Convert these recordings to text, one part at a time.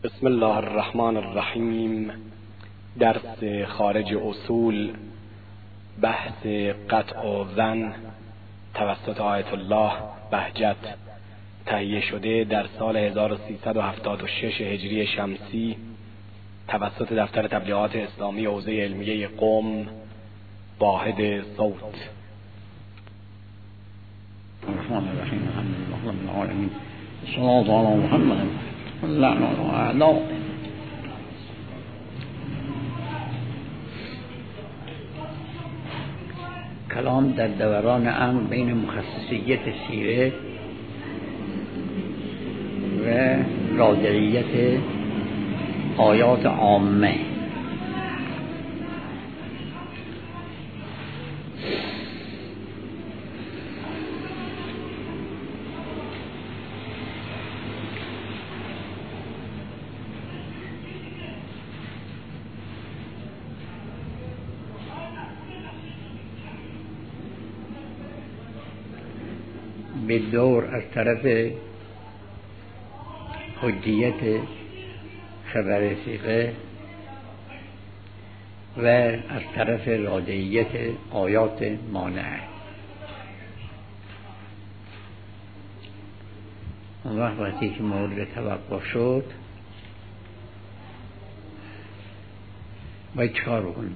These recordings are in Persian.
بسم الله الرحمن الرحیم. درس خارج اصول، بحث قطع و ظن توسط آیت الله بهجت، تهیه شده در سال 1376 هجری شمسی توسط دفتر تبلیغات اسلامی حوزه علمیه قم، واحد صوت. الرحمن الرحیم. الحمدلله رب العالمین. الصلاة علی محمد اللعنة الاعداء. کلام در دوران امر بین مخصصیت سیره و رادعیت آیات عامه. به دور از طرف حجیت خبر ثقه و از طرف رادعیت آیات مانعه. اون وقتی که مورد توقف شد باید چکار بکنیم؟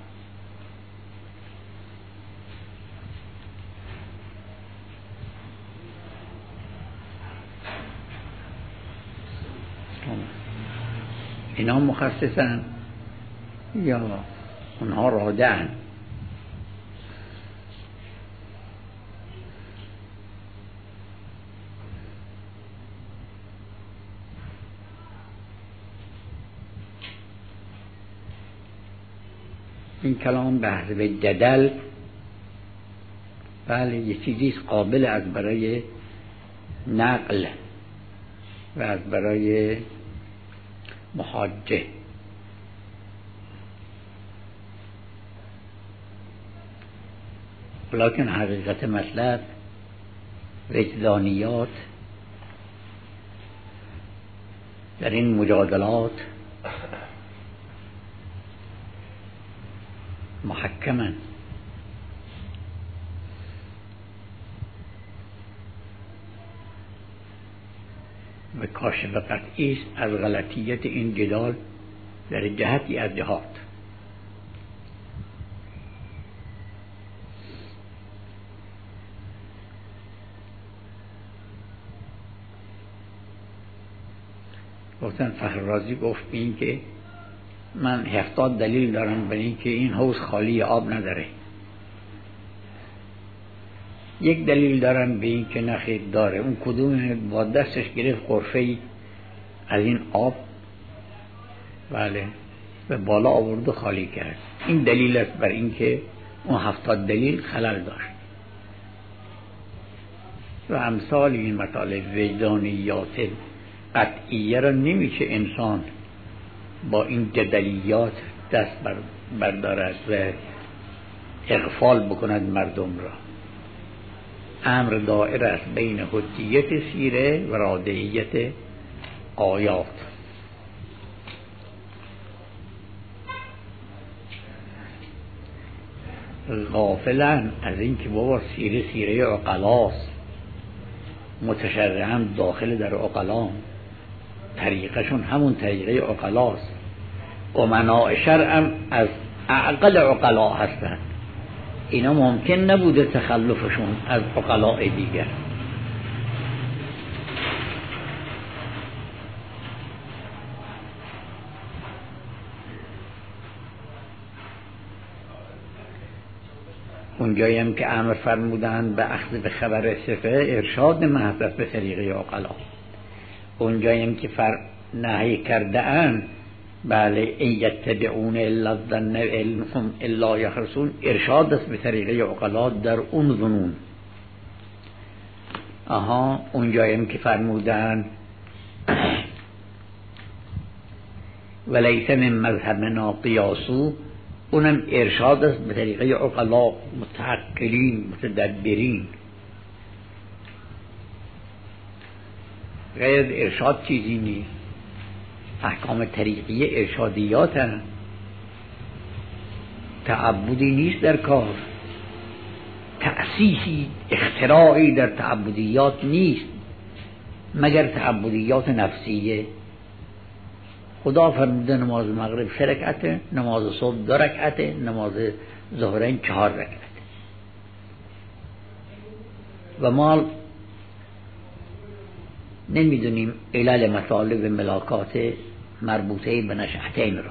اینا مخصصن یا اونها رادعن؟ این کلام به حسب جدل بله یه چیزیست قابل از برای نقل و از برای محاجه، لکن حقیقت مطلب وجدانیات در این مجادلات محکمن. و کاشف قطعی است از غلطیت این جدال در جهتی از جهات. گفتن فخررازی گفت این که من 70 دلیل دارم برای این که این حوض خالی آب نداره. یک دلیل دارم به این که نخیر داره. اون کدوم؟ با دستش گرفت قرفه‌ای از این آب بله به بالا آورد و خالی کرد. این دلیل است بر این که اون 70 دلیل خلل داشت. و امثال این مطالب وجدانیات قطعیه را نمیشه انسان با این جدلیات دست بردارد و اغفال بکند مردم را. امر دائر است بین حجیت سیره و رادعیت آیات. غافلن از این که بابا سیره عقلاست، متشرعاً داخل در عقلا، طریقشون همون طریقه عقلاست. امناء شرعاً از اعقل عقلا هستند. اینا ممکن نبوده تخلفشون از عقلاء دیگر. اونجایی هم که امر فرمودن به اخذ به خبر ثقه، ارشاد محض به طریقه عقلا. اونجایی هم که نهی کرده اند بله این یتبعون الا الظن علمهم الا یخرصون، ارشاد است به طریقه عقلا در اون ظنون. اونجایی هم که فرمودن ولیس من مذهبنا قیاسو، اونم ارشاد است به طریقه عقلا، متعقلین، متدبرین. غیر ارشاد چیزی نیست. احکام طریقی ارشادیات هست، تعبدی نیست در کار، تأسیسی اختراعی در تعبدیات نیست مگر تعبدیات نفسیه. خدا فرموده نماز مغرب 3 رکعته، نماز صبح 2 رکعته، نماز ظهرین 4 رکعته. و ما نمیدونیم علل مطالب ملاکات مربوطه به نشأتین را،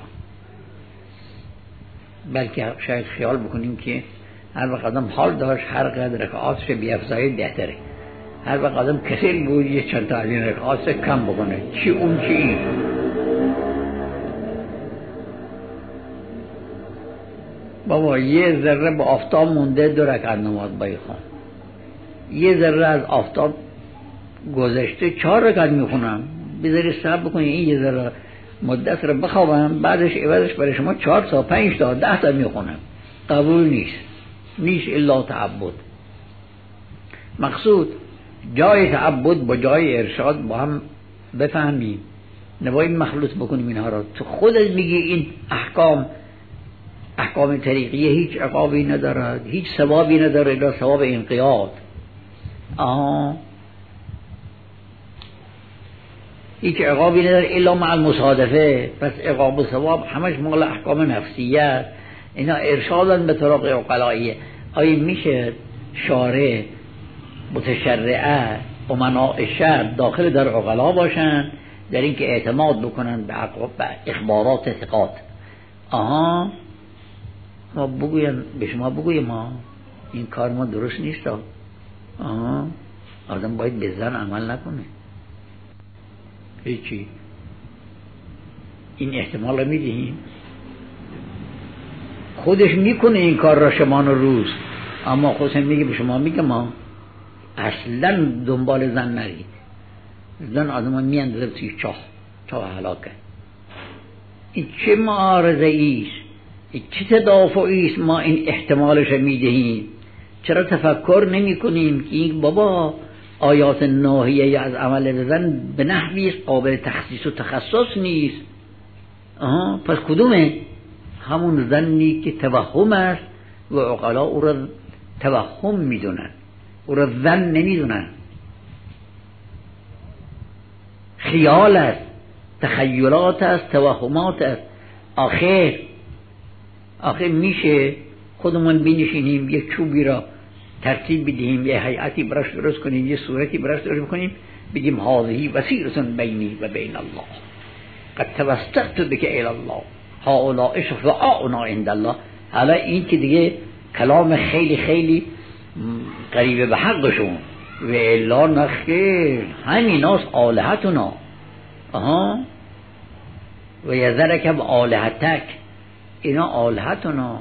بلکه شاید خیال بکنیم که هر وقت آدم حال داشت هر قدر رکعاتش بیافزاید بهتره، هر وقت آدم کسل بود یه چند تا از این رکعاتش کم بکنه، چی اون چی این. بابا یه ذره به آفتاب مونده 2 رکعت نماز باید خوان، یه ذره از آفتاب گذشته 4 رکعت میخونم، بذاری صبر بکنی این یه ذره مدت رو بخوابم، بعدش عوضش برای شما 4 تا 5 تا 10 تا میخونم. قبول نیست الا تعبد. مقصود جای تعبد با جای ارشاد با هم بفهمیم، نباید مخلوط بکنیم اینها را. تو خودت میگی این احکام طریقیه هیچ عقابی ندارد، هیچ ثوابی نداره الا ثواب انقیاد. هیچ عقابی نداره الا مع المصادفه. پس عقاب و ثواب همش مال احکام نفسیه، اینا ارشادن به طرق عقلاییه. آیا میشه شارع متشرعه امناء شرع داخل در عقلا باشن در این که اعتماد بکنن به اخبارات ثقات؟ ما بگویم به شما بگویم ما این کار ما درست نیست. آدم باید به زن عمل نکنه، هیچی. این احتمال رو میدهیم خودش میکنه این کار را شمان روز، اما خودش میگه به شما میگه ما اصلا دنبال زن نرید. زن آدم ها میاندازه توی چاه هلاکه. این چه معارضه ایست، این چه تدافعی است ما این احتمالش میدهیم؟ چرا تفکر نمی کنیم که این بابا آیات ناهیه از عمل زن به نحوی قابل تخصیص و تخصص نیست؟ پس کدومه؟ همون زنی که توهم است و عقلا او را توهم میدونن، او را زن نمیدونن، خیال است، تخیلات است، توهمات است. آخر میشه خودمون بنشینیم یک چوبی را ترتیب بدهیم، یه هیئتی براش درست کنیم، یه صورتی براش درست کنیم، بگیم هذه وسیلة بینی و بین الله قد توسطت بک الی الله هؤلاء شفعاؤنا عند الله. حالا این که دیگه کلام خیلی خیلی قریب به حقشون و الا نخیر همیناست آلهتنا. و یذرک بآلهتک، اینا آلهتنا،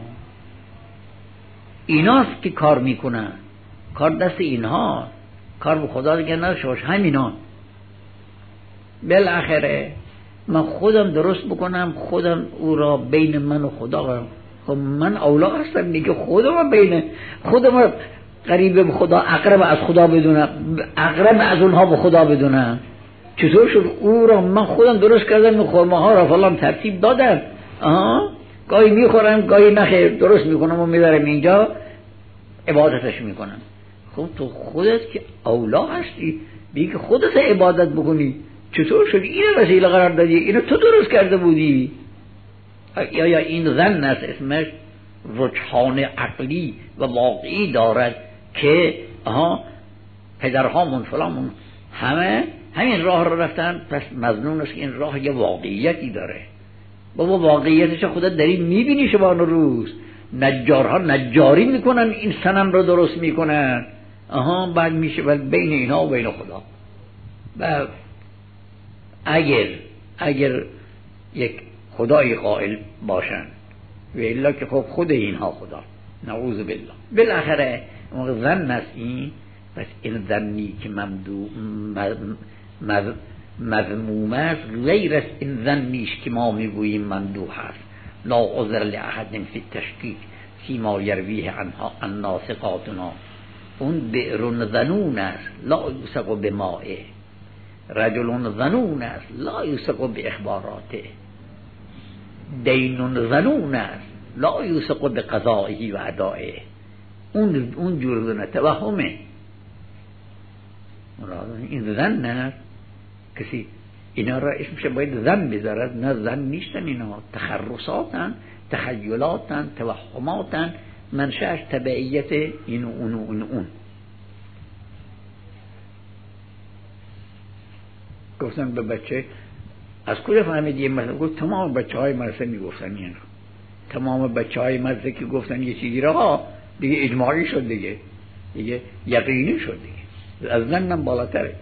ایناست که کار میکنن، کار دست اینها، کار به خدا دیگه نشوش همینا. بالاخره من خودم درست بکنم، خودم او را بین من و خدا قرار. خب من اولا هستم دیگه، خودم قریب به خدا، اقرب از خدا بدونم، اقرب از اونها به خدا بدونم. چطور شد او را من خودم درست کردم، خورمه ها را فلان ترتیب دادم، گاهی میخورم گاهی نخیر، درست میکنم و میذارم اینجا عبادتش میکنم. خب تو خودت که اولا هستی بگی که خودت عبادت بکنی، چطور شد اینو وسیله قرار دادی؟ اینو تو درست کرده بودی؟ یا این ظن است، اسمش رجحان عقلی و واقعی دارد که پدرهامون فلانمون همین راه رو رفتن، پس مظنون است که این راه یه واقعیتی داره. بابا واقعیتش خودت داری میبینی شبان روز. نجارها نجاری میکنن، این صنم رو درست میکنن، بعد میشه بین اینا و بین خدا. و اگر یک خدای قائل باشن و الا که خب خود اینها خدا، نعوذ بالله. بالاخره ظن است این. پس این ظنی که مذموم است غیر است این ظنیش که ما میگوییم ممدوح است. لا عذر لأحد فی التشکیک فیما یرویه عنا ثقاتنا. اون بئر ظنون است لا یوثق بمائه. رجل ظنون است لا یوثق به اخباراته، دین ظنون است لا یوثق به قضائه و ادائه. اون جور توهمه. این ظن است. کسی اینا را اسمش باید ظن بذارد، نه ظن نیستن، اینا تخرصاتن، تخیلاتن، توهماتن، منشأش تبعیت این و اون و اون. گفتم به بچه از کجا فهمیدی؟ مثلا گفت تمام بچه‌های مدرسه میگفتن این رو. تمام بچه‌های مدرسه که گفتن یه چیزی را دیگه اجماعی شد، دیگه یقینی شد، دیگه از ظنم بالاتره.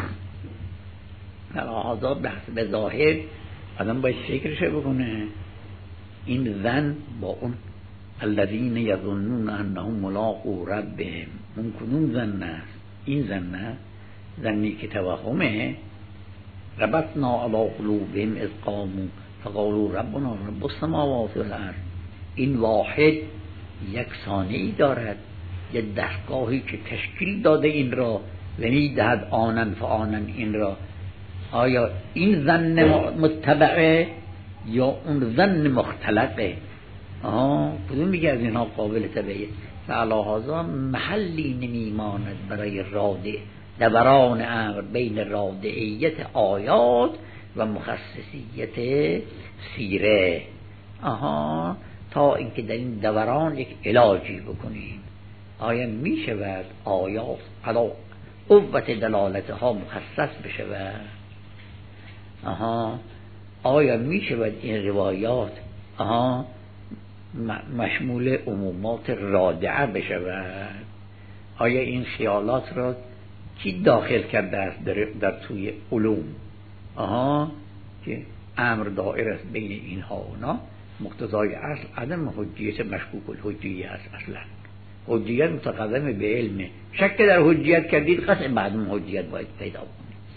لحاظا بحث به ظاهر آدم باید فکرش بکنه. این ظن با اون الذین یظنون انهم ملاقو ربهم، اون کدوم ظن است؟ این ظن است، ظنی که توهمه. ربطنا علی قلوبهم اذ قاموا فقالوا ربنا رب السماوات والارض. این واحد یک ثانیه‌ای دارد، یک دستگاهی که تشکیل داده این را و می‌دهد آنن فآنن این را. آیا این ظن متبعه یا اون ظن مختلقه؟ کدوم میگه از اینها قابل تبعیه؟ فعلاهازا محلی نمیماند برای راده دوران امر بین رادعیت آیات و مخصصیت سیره. تا اینکه در این دوران یک علاجی بکنیم. آیا می شود آیات علا قوت دلالتها مخصص بشود؟ آیا می شود این روایات مشمول عمومات رادعه بشود؟ آیا این خیالات را کی داخل کرده است در توی علوم؟ که امر دائر است بین اینها و اونا. مقتضای اصل عدم حجیت مشکوک الحجیه است. اصلا حجیت متقدم به علمه. شک در حجیت کردید قطع بعد من حجیت باید پیدا کنید.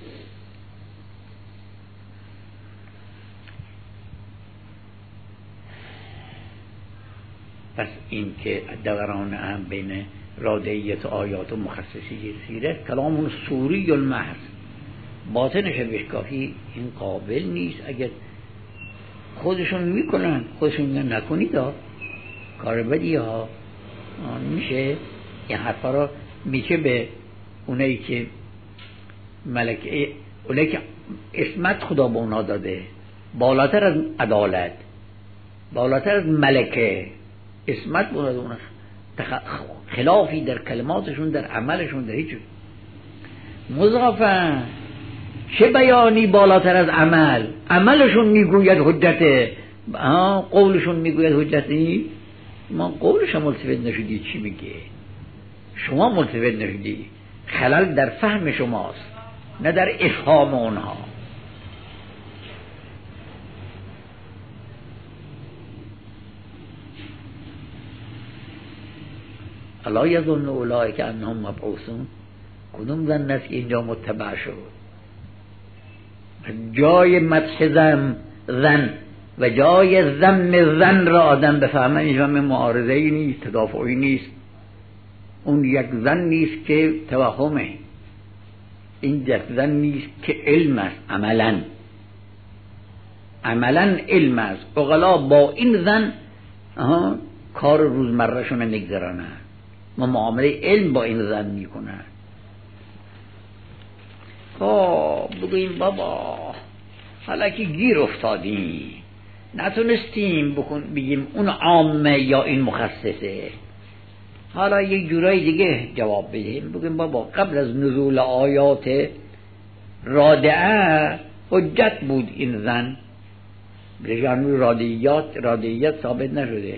پس این که دوران هم بین رادعیت آیات و مخصصی سیره کلامون سوری المحض، باطنش بشکافی این قابل نیست. اگر خودشون میکنن خودشون میگن نکنید کار بدی ها، میشه این حرفا را میشه به اونایی که ملکه، اونایی که اسمت خدا به اونا داده، بالاتر از عدالت، بالاتر از ملکه، اسمت به اونا، خلافی در کلماتشون، در عملشون، در هیچ مضافن. چه بیانی بالاتر از عمل؟ عملشون میگوید حجته، قولشون میگوید حجت نیست. ما قولش ملتفت نشدی چی میگه، شما ملتفت نشدی، خلل در فهم شماست نه در افهام اونها. الا یظن اولئک انهم مبعوثون. کدوم ظن است که اینجا متبع شد؟ جای مدح زن و جای ذم زن را آدم بفهمه اینجا معارضه‌ای نیست، تدافعی نیست. اون یک زن نیست که توهمه، این یک زن نیست که علم است. عملا علم است. عقلا با این زن کار روزمره شون نگذرانه و معامله علم با این زن میکنه. بگوییم بابا حالا که گیر افتادیم نتونستیم بگیم اون عامه یا این مخصصه، حالا یک جورای دیگه جواب بدیم. بگیم بابا قبل از نزول آیات رادعه حجت بود این زن، بجانب رادعیت ثابت نشده.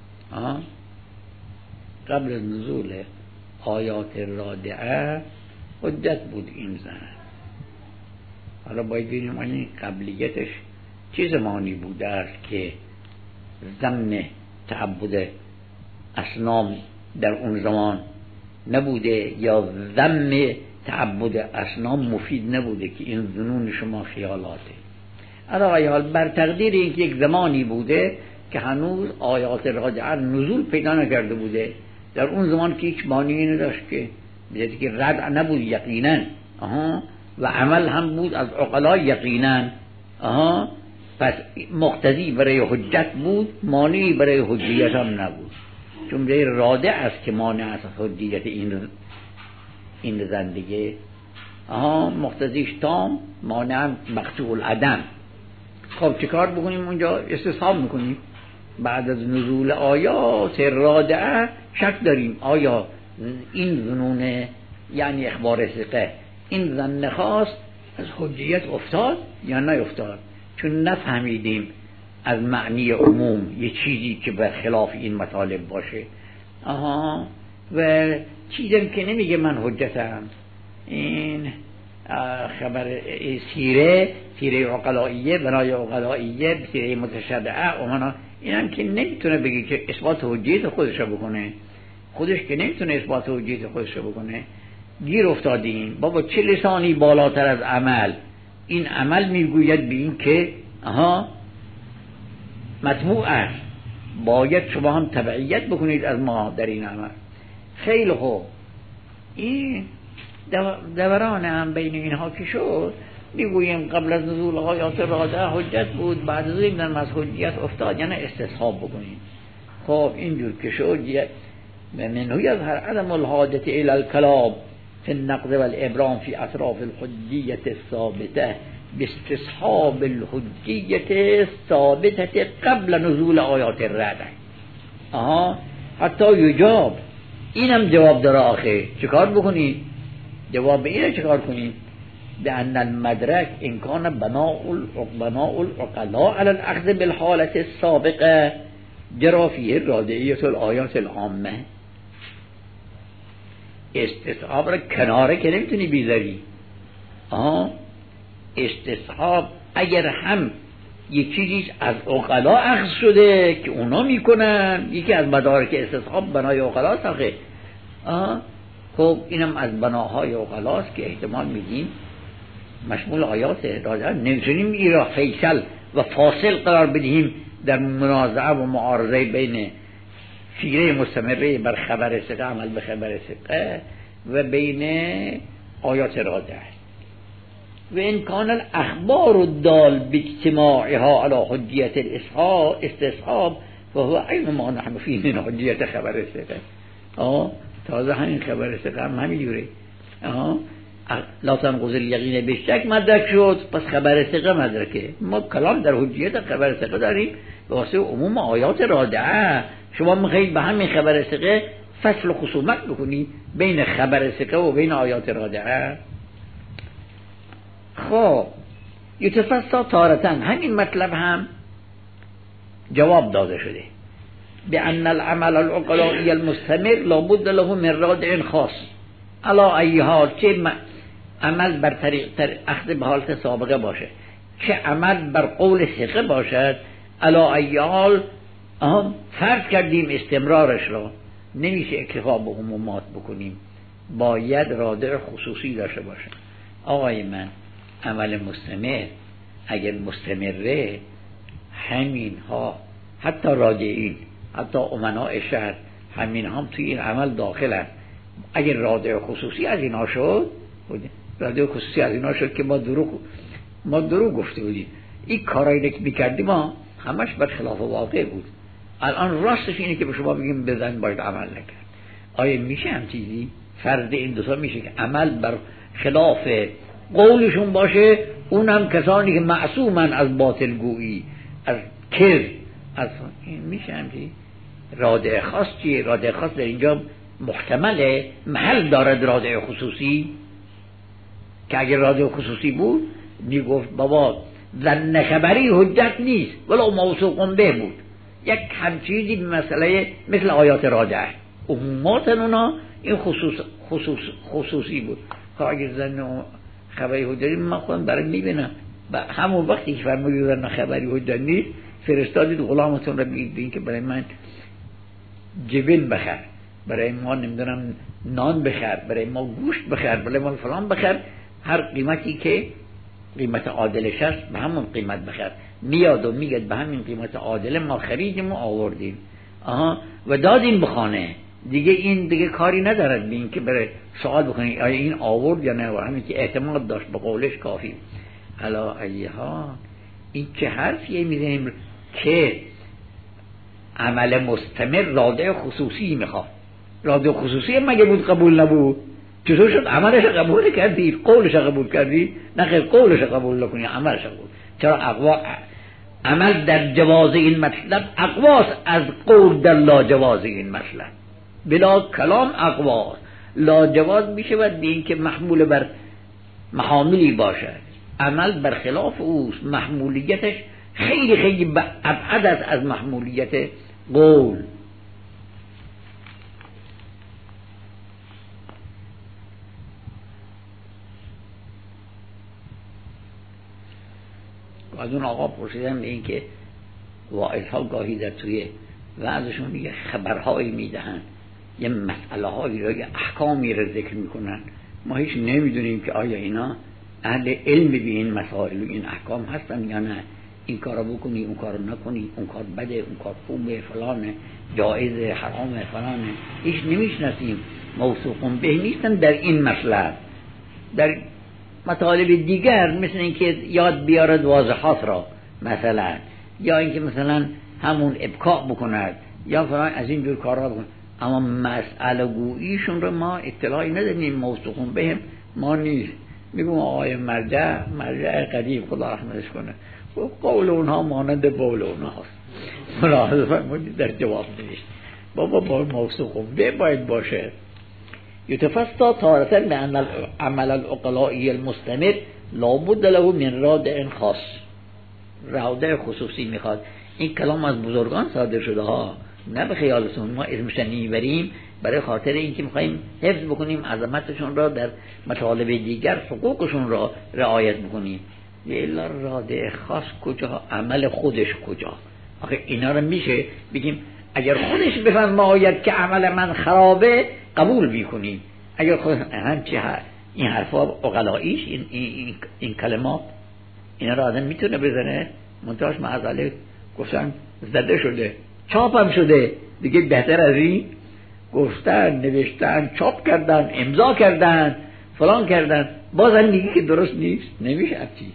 قبل از نزول آیات رادعه حجت بود این زن. حالا باید ببینیم این قبلیتش چه زمانی بوده است که ضمن تعبد اصنام در اون زمان نبوده یا ضمن تعبد اصنام مفید نبوده که این ظنون شما خیالاته. علاوه حال بر تقدیر اینکه یک زمانی بوده که هنوز آیات رادعه نزول پیدا نکرده بوده، در اون زمان که هیچ مانعی نداشت، که بیدید که رد نبود یقینا، و عمل هم بود از عقلا یقینا. پس مقتضی برای حجت بود، مانعی برای حجیت هم نبود، چون به راده است که مانع از حجیت این زندگی. مقتضیش تام، مانع هم مقطوع العدم. خب چه کار بکنیم اونجا؟ استصحاب میکنیم بعد از نزول آیات رادعه شک داریم آیا این ظنون یعنی اخبار ثقه این ظن خاص از حجیت افتاد یا نیفتاد، چون نفهمیدیم از معنی عموم یه چیزی که برخلاف این مطالب باشه. و چیزی که نمیگه من حجتم، این خبر سیره عقلائیه، بنای عقلائیه، سیره متشرعه و این هم که نمیتونه بگه که اثبات حجیت خودش بکنه، خودش که نمیتونه اثبات حجیت خودش بکنه. گیر افتادیم بابا چه لسانی بالاتر از عمل، این عمل میگوید به این که مطبوع است، باید شما هم تبعیت بکنید از ما در این عمل. خیلی خوب، این دوران هم بین اینها که شد، میگوییم قبل از نزول آیات راده حجت بود، بعد از این از حجیت افتاد، یعنی استصحاب بکنیم. خب اینجور که شد منه یظهر عدم الحاجة الى الكلام في النقد والابرام في اطراف الحجیة الثابته باستصحاب الحجیة الثابته قبل نزول آیات الرعد. حتی یجاب، اینم جواب داره آخه چیکار بکنید؟ جواب اینه چیکار کنید؟ لأن المدرك إن كان بناء العقلاء على الأخذ بالحالة السابقة جرى فيه الرادعية الآيات العامة. استصحاب را کناره که نمیتونی بیذاری. استصحاب اگر هم یک چیزی از عقلا اخذ شده که اونا میکنن، یکی از مدارک استصحاب بنای عقلا ساخه. خب اینم از بناهای عقلاست که احتمال میدیم مشمول آیات راجعه. نمیتونیم این را فیصل و فاصل قرار بدهیم در منازعه و معارضه بین سیره مستمره بر خبر ثقه، عمل به خبر ثقه، و بین آیات راجعه. و این کان الاخبار الدال باجتماعها على حجیت الاستصحاب فهو عین ما نحن فيه من حجیت خبر ثقه. تازه همین خبر ثقه هم همینجوره. لا تنقض الیقین بالشک مدرک شد، پس خبر ثقه مدرکه. ما کلام در حجیت خبر ثقه داریم به واسطه عموم آیات رادعه. شما میخواید به همین خبر ثقه فصل خصومت بکنید بین خبر ثقه و بین آیات رادعه. خب یتفسر تارةً، همین مطلب هم جواب داده شده بأن العمل العقلائي المستمر لابد له من رادع خاص علی ای حال، چه عمل بر طریق اخذ به حالت سابقه باشه، چه عمل بر قول ثقه باشد، علی ای حال فرض کردیم استمرارش را، نمیشه اکتفا به عمومات بکنیم، باید رادع خصوصی داشته باشه. آقای من عمل مستمر اگر مستمره، همین ها حتی رادعین، حتی امناء شهر، همین هم توی این عمل داخل هست. اگر رادع خصوصی از اینا شد، رادع خصوصی از اینا شد که ما دروغ گفته بودیم، این کارایی که میکردیم ما همش بر خلاف واقع بود. الان راستش اینه که به شما بگیم بزن باید عمل نکرد. آیا میشه هم چیزی؟ فرض این دوتا میشه که عمل بر خلاف قولشون باشه، اونم کسانی که معصومن از باطل گویی، از کذب، از این میشه هم چیزی؟ رادع خاص چیه؟ رادع خاص در اینجا محتمله، محل دارد رادع خصوصی، که اگر رادع خصوصی بود میگفت بابا ظن خبری حجت نیست ولو موثوق به بود، یک همچیزی به مسئله مثل آیات راجعه عمومات اونا این خصوصی بود. که اگر ظن خبری حجت من خودم برای میبینم و همون وقتی که فرمودید ظن خبری حجت نیست، فرستادید غلامتون رو بگید که برای من جبن بخر، برای ما نمیدونم نان بخر، برای ما گوشت بخر، برای ما فلان بخر، هر قیمتی که قیمت عادلش هست به همون قیمت بخر. میاد و میگه به همین قیمت عادل ما خریدیم و آوردیم و دادیم به خانه. دیگه این دیگه کاری ندارد به این که بره سوال بکنی آیا این آورد یا نه، و همین که اعتماد داشت به قولش کافی. علا ایها این چه حرفیه میزنیم که عمل مستمر رادع خصوصی میخواد. رادع خصوصی مگه بود قبول نبود؟ چطور شد عملش قبول کردی، قولش قبول کردی؟ نه خیر، قولش قبول نکنی عملش قبول. چرا عمل در جواز این مطلب اقواس از قول در لا جواز این مطلب. بلا کلام اقواس لا جواز میشه و دین که محمول بر محاملی باشه، عمل بر خلاف اوست، محمولیتش خیلی خیلی ابعد است از محمولیت قول. از اون آقا پرسیدم به این که واعظها گاهی در توی وعظشون یه خبرهایی میدهن، یه مسئله هایی را، یه احکامی را ذکر میکنن، ما هیچ نمیدونیم که آیا اینا اهل علم به این مسائل و این احکام هستن یا نه. این کارو بکنی، اون کارو نکنی، اون کار بده، اون کار خوبه، فلانه، جایزه، حرامه، فلانه، هیچ نمیشناسیم، موثوقون به نیستن در این مطلب. در مطالب دیگر مثل اینکه یاد بیارد واضحات را مثلا، یا اینکه مثلا همون ابکاء بکند یا فلان از این جور کارها بکند، اما مسئله گوییشون رو ما اطلاعی نداریم، موثوقون بهم ما نیست. میگم آقای مرجع قدیم خدا رحمتش کنه، قول اونها مانند بول اونها هست، ملاحظه فرمودید در جواب نوشت بابا با موثوقون به باید باشه. یتفستا تارتن به ان عمل العقلائی المستمر لابد له من رادع خاص، رادع خصوصی میخواد. این کلام از بزرگان صادر شده ها، نه به خیالتون ما اسمش نمیبریم برای خاطر اینکه میخوایم حفظ بکنیم عظمتشون را، در مطالب دیگر حقوقشون را رعایت بکنیم. الا رادع خاص کجا؟ عمل خودش کجا؟ آخه اینا رو میشه بگیم اگر خودش بفرماید که عمل من خرابه قبول میکنیم، اگر خود همچی این حرفا عقلاییش این کلمات اینا را آدم میتونه بزنه؟ منتهاش معذاله گفتن زده شده، چاپ هم شده، دیگه بهتر از این گفتن، نوشتن، چاپ کردن، امضا کردن، فلان کردن، بازم میگه که درست نیست، نمیشه چیز.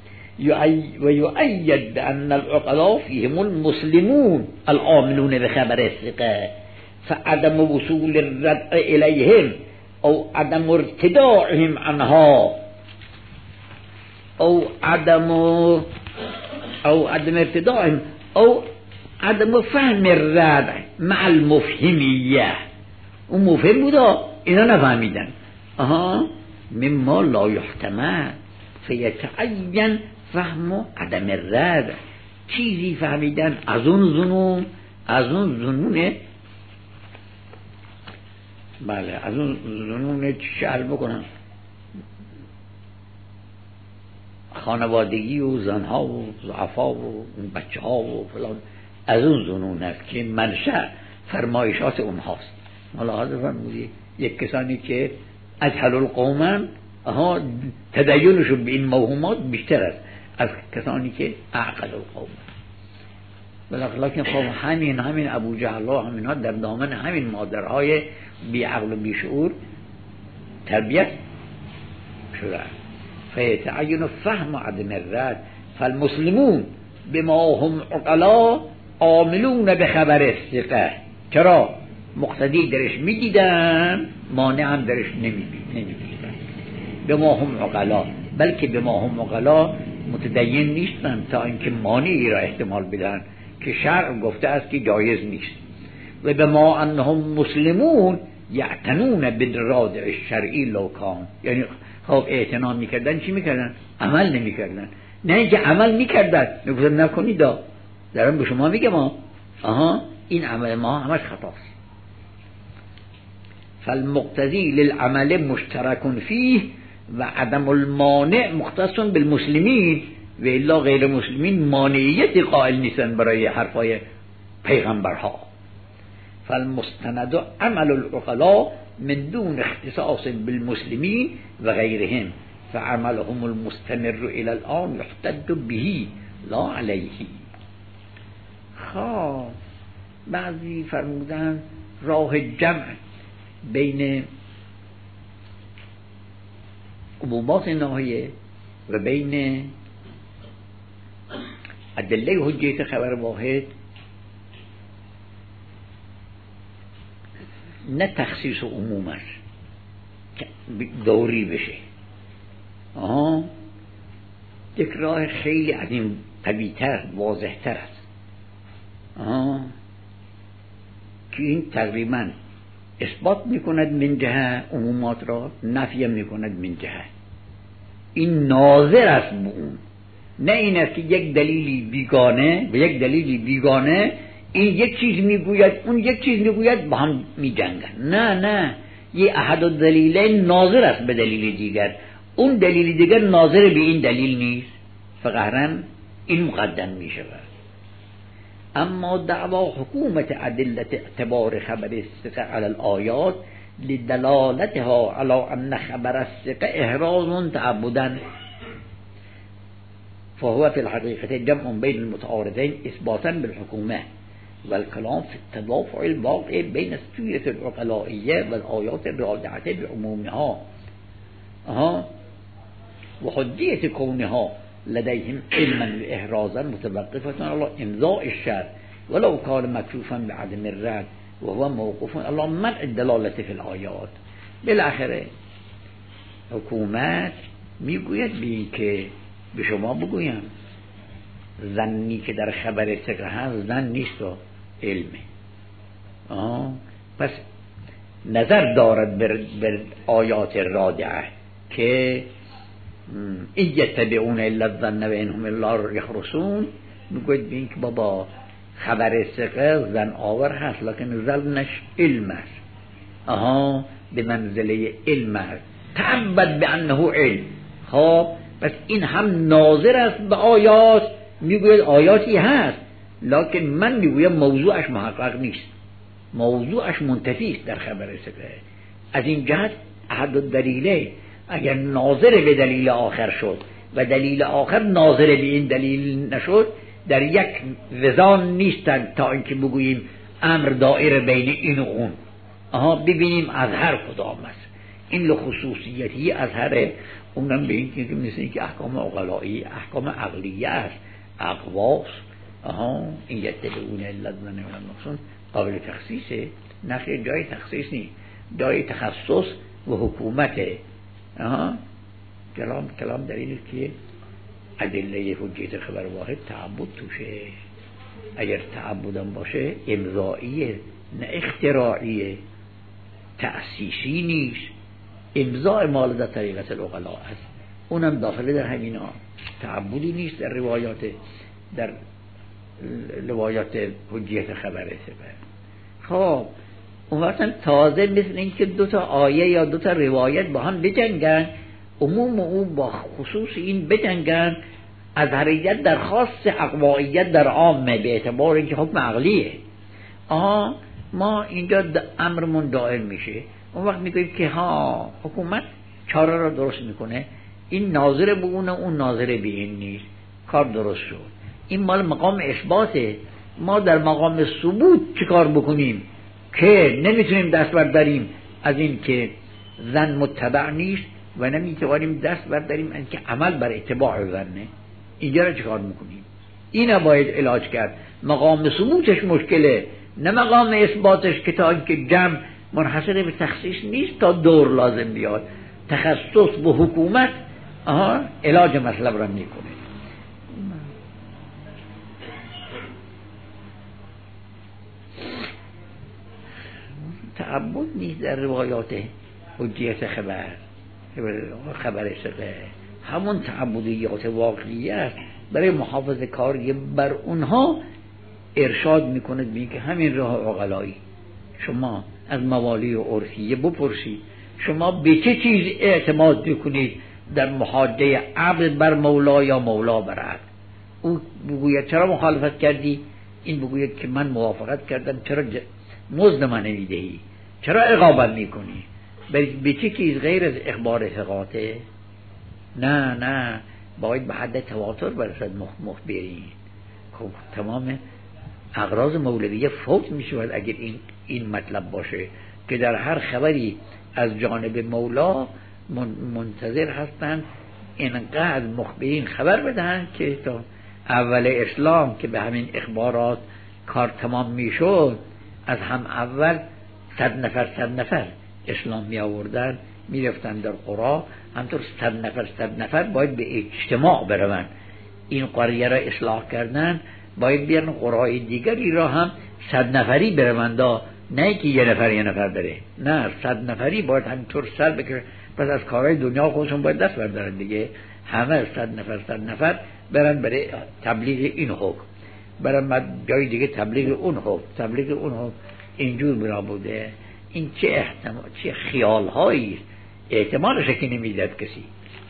و یؤید بان العقلاء فیهم المسلمون العاملون بخبر الثقه فعدم وصول الردع الیهم او عدم ارتداعهم عنها او عدم ارتداعهم او عدم فهم الردع مع المفهمیه. اون مفهم بودا اینا نفهمیدن، مما لا یحتمل فیتعین فهم عدم الردع، چیزی فهمیدن از اون زنون بله از اون زنون شعر بکنن خانوادگی و زنها و ضعفا و بچه ها و فلان، از اون زنون است که منشأ فرمایشات اونهاست. ملاحظه فرمودی یک کسانی که اجهل القوم تدینشون به این موهومات بیشتر است از کسانی که اعقل القوم. لکن خب همین ابو جهل و همین ها در دامن همین مادرهای بی عقل و بی شعور تربیت شده. فیتعین فهم عدم الرد فالمسلمون بما هم عقلا عاملون به خبر الثقه. چرا؟ مقتدی درش میدیدن، مانع هم درش نمیدیدن. بما هم عقلا، بلکه بما هم عقلا متدین نیستن تا اینکه مانعی را احتمال بدن که شرع گفته است که جایز نیست. و بما انهم مسلمون یعتنون بالرادع الشرعی لو کان، یعنی خب اعتنا میکردن، چی میکردن؟ عمل نمیکردن. نه اینکه عمل میکردن میگفتن نکنید، دارم به شما میگم این عمل ما همش خطاست. فالمقتضی للعمل مشترک فیه و عدم المانع مختص بالمسلمین و الا غیر مسلمین مانعیت قائل نیستن برای حرفای پیغمبرها. فالمستند عمل العقلاء من دون اختصاص بالمسلمین و غیرهم فعملهم المستمر الى الان يحتج به لا علیه. بعضی فرمودن راه جمع بین عمومات ناحیه و بین ادله حجیت خبر واحد نه تخصیص و عمومش دوری بشه. یک راه خیلی از این طبیعتر واضحتر است که این تقریبا اثبات میکند من جهه عمومات را، نفی میکند من جهه. این ناظر است به اون، نه این است که یک دلیلی بیگانه و یک دلیلی بیگانه، این یک چیز میگوید اون یک چیز میگوید با هم میجنگن. نه یه احد الدلیلین ناظر است به دلیل دیگر، اون دلیل دیگر ناظر به این دلیل نیست، فقهراً این مقدم میشود. اما دعوا حکومت ادله اعتبار خبر الثقه علی الآیات لدلالتها علی ان خبر الثقه احراز تعبدا، فهو في الحقيقة جمع بين المتعارضين إثباتا بالحكومة، والكلام في التدافع الواقع بين السيرة العقلائية والآيات الرادعة بعمومها وحجية كونها لديهم علما وإحرازا متوقفة على إمضاء الشرع ولو كان مكشوفا بعدم الرد وهو موقوف على منع الدلالة في الآيات. بالاخره حکومت میگوید که به شما بگویم ظنی که در خبر ثقه هست ظن نیست و علمه. پس نظر دارد بر آیات رادعه که این یتبعون الا الظن و انهم الا یخرصون، میگوید به این که بابا خبر ثقه ظن آور هست لکن ظنش علم است، به منزله علم است، تعبد به انه علم. خب پس این هم ناظر است به آیات، میگوید آیاتی هست لکن من میگویم موضوعش محقق نیست، موضوعش منتفی است در خبر ثقه. از این جهت احد الدلیله اگر ناظر به دلیل آخر شد و دلیل آخر ناظر به این دلیل نشد، در یک وزان نیستند تا اینکه بگوییم امر دائر بین این و اون. ببینیم از هر کدام است. این لخصوصیتی از هر اونم به این که مثل اینکه احکام عقلایی احکام عقلیه است، اقواس این یتبعون الا الظن و انهم قابل تخصیصه، نخیر جای تخصیص نیست، جای تخصص و حکومته. کلام در اینه که ادله حجیت خبر واحد تعبد توشه. اگر تعبدم باشه امضاییه نه اختراعیه، تأسیسی نیست، امضاء مال در طریقت العقلاء است، اونم داخله در همین ها، تعبدی نیست در روایات حجیت خبر ثقه. خب اون وقتا تازه مثل این که دوتا آیه یا دوتا روایت با هم بجنگن، عموم اون با خصوص این بجنگن، از حریت در خاص اقوائیت در عامه به اعتبار اینکه حکم عقلیه. ما اینجا امرمون دائم میشه. اون وقت میگویم که حکومت چاره را درست میکنه، این ناظر به اون ناظر به این نیست، کار درست شد. این مال مقام اثباته. ما در مقام ثبوت چه کار بکنیم که نمیتونیم دست برداریم از این که ظن متبع نیست و نمیتوانیم دست برداریم از که عمل بر اتباع ظنه. اینجا را چه کار میکنیم؟ اینو باید علاج کرد. مقام ثبوتش مشکله، نه مقام اثباتش که تا اینکه جمع منحصر به تخصیص نیست تا دور لازم بیاد، تخصص و حکومت علاج مطلب را میکنه. تعبد نیست در روایات حجیت خبر ثقه، همون تعبدیات واقعی است. برای محافظه کاری بر اونها ارشاد میکنه میگه که همین راه عقلایی. شما از موالی و عرفیه بپرسید شما به چه چیز اعتماد میکنید در محاجه عبد بر مولا یا مولا بر عبد؟ او بگوید چرا مخالفت کردی؟ این بگوید که من موافقت کردم، چرا مزد من نمیدهی؟ چرا اقامت میکنی؟ به چه چیز غیر از اخبار ثقاته؟ نه باید به حد تواتر برسد مخبرین. خب تمام اغراض مولویه فوت می شود اگر این مطلب باشه که در هر خبری از جانب مولا منتظر هستند اینقدر مخبرین خبر بدهند که تا اول اسلام که به همین اخبارات کار تمام می شد، از هم اول 100 نفر اسلام می آوردن، می رفتن در قرآن، همطور 100 نفر باید به اجتماع بروند، این قریه را اصلاح کردن، باید بیان قرای دیگری را هم 100 نفری بروند، نه که یه نفر بره، نه 100 نفری باید همینطور سر بکشه. پس از کارهای دنیا خودشون باید دست بردارن دیگه، همه 100 نفر برن برای تبلیغ این حکم، برن جای دیگه تبلیغ اون حکم، اینجور برا بوده. این چه خیال هایی احتمالش که نمیداد کسی.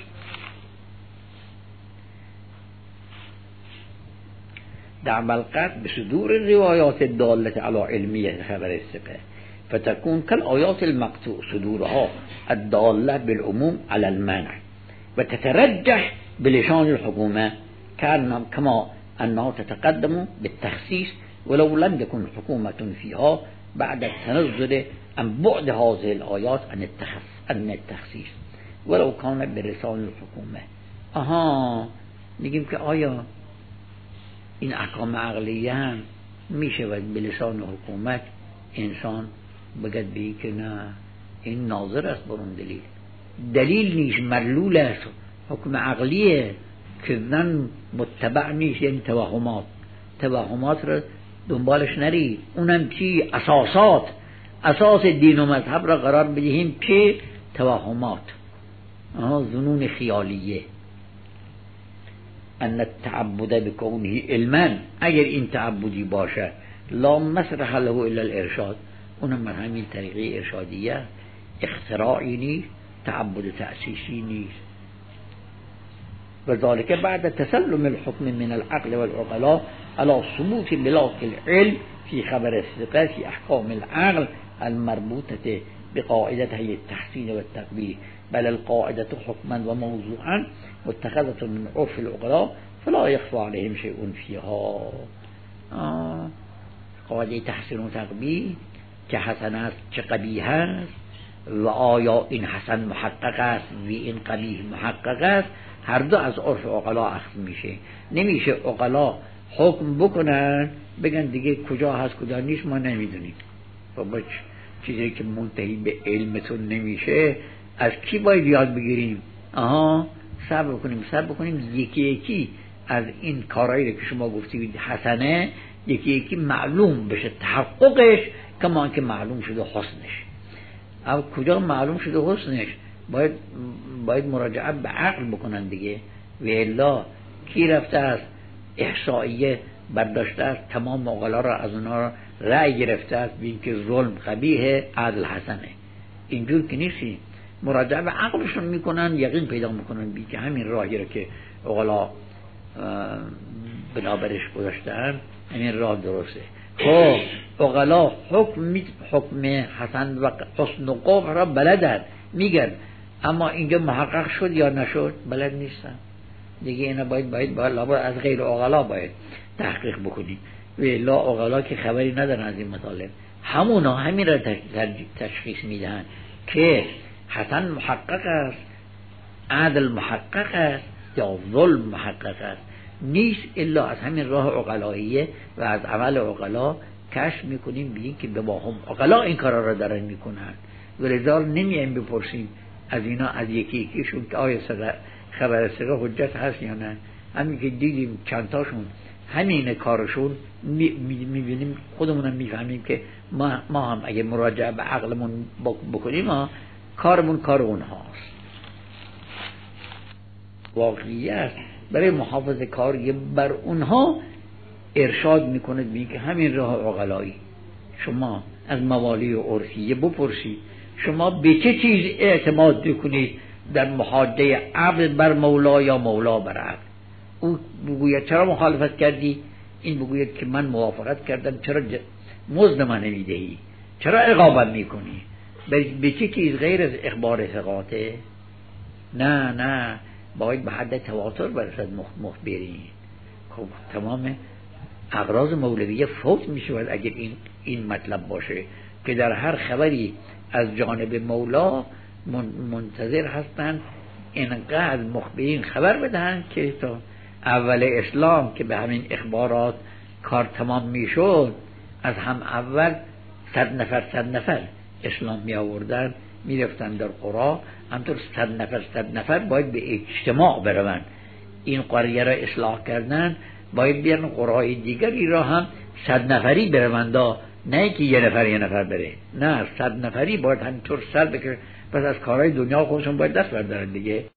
دعم القطع بصدور الروايات الدالة على علمية خبر الثقة فتكون كالآيات المقطوع صدورها الدالة بالعموم على المنع وتترجح بلسان الحكومة كما أنها تتقدم بالتخصيص ولو لم يكن حكومة فيها بعد التنزل عن بعد هذه الآيات عن التخصيص ولو كان بلسان الحكومة. میگیم که آیا این احکام عقلیه هم میشود به لسان حکومت انسان بگد بگی که نه این ناظر است بر اون دلیل نیست، مدلول است، حکم عقلیه که زن متبع نیست، یعنی توهمات را دنبالش نری. اونم چی؟ اساس دین و مذهب را قرار بدهیم که توهمات، ظنون خیالیه. ان التعبد بكونه علما، اگر این تعبدی باشه لا مسرح له الا الارشاد، اونم همین طریقه ارشادیه، اختراعی نیست، تعبد تأسیسی نیست. وذلك بعد تسلم الحكم من العقل والعقلاء على ثبوت ملاك العلم في خبر الثقة في احكام العقل المربوطة بقاعدته التحسين والتقبيح، بل القاعدة حكما وموضوعا متخذة من عرف العقلاء فلا يخفى عليهم شيء فيها. قاعده تحسین و تقبیح که حسن است چه قبیح است و آیا این حسن محقق است و این قبیح محقق است، هر دو از عرف عقلا اخذ میشه. نمیشه عقلا حکم بکنن بگن دیگه کجا هست کجا نیست ما نمیدونیم. بابا چیزی که منتهی به علمتون نمیشه از کی باید یاد بگیریم؟ صبر بکنیم یکی از این کارهایی که شما گفتید حسنه یکی معلوم بشه تحققش، کما که معلوم شده حسنش. اما کجا معلوم شده حسنش؟ باید مراجعه به عقل بکنن دیگه. و الا کی رفته است احصائیه برداشته است تمام عقلا را از اونها رأی گرفته است بین که ظلم قبیحه عدل حسنه؟ اینجور که نیستی. مراجعه به عقلشون میکنن، یقین پیدا میکنن بی که همین راهی را که عقلا بنابرش گذاشتن همین راه درسته. خب عقلا حکم حسن و حسن و قبح را بلدن، میگن، اما اینجا محقق شد یا نشد بلد نیستن دیگه. اینا باید از غیر عقلا باید تحقیق بکنیم. و لا عقلا که خبری ندارن از این مطالب، همین را تشخیص میدن که حسن محقق است، عدل محقق است یا ظلم محقق است. نیست الا از همین راه عقلاییه و از عمل عقلا کشف میکنیم ببینیم که به ما هم عقلا این کارا را دارن میکنن. و لذا نمیایم بپرسیم از اینا از یکیشون که آیا خبر ثقه حجت هست یا نه. همین که دیدیم چند تاشون همین کارشون میبینیم خودمونم میفهمیم که ما هم اگه مراجعه به عقلمون بکنیم کارمون کار اونهاست. واقعیت برای محافظه کاری بر اونها ارشاد میکنه ببین که همین راه عقلایی. شما از موالی و عرفیه بپرسید شما به چه چیز اعتماد میکنید در محاجه عقل بر مولا یا مولا بر عقل؟ او بگوید چرا مخالفت کردی؟ این بگوید که من موافقت کردم، چرا مزد من نمیدهی؟ چرا عقابم میکنی؟ به چه چیز غیر از اخبار ثقاته؟ نه باید به حد تواتر برسد مخبرین. خب تمام اغراض مولویه فوت می شود اگر این مطلب باشه که در هر خبری از جانب مولا منتظر هستند اینقدر مخبرین خبر بدهند که تا اول اسلام که به همین اخبارات کار تمام می شد، از هم اول 100 نفر اسلام می آوردن، می رفتن در قرا، همطور 100 نفر باید به اجتماع بروند، این قریه را اصلاح کردن، باید بیان قرای دیگری را هم 100 نفری بروند، نه که یه نفر بره، نه 100 نفری باید همینطور سر بکشه، پس از کارهای دنیا خودشون باید دست بردارن دیگه.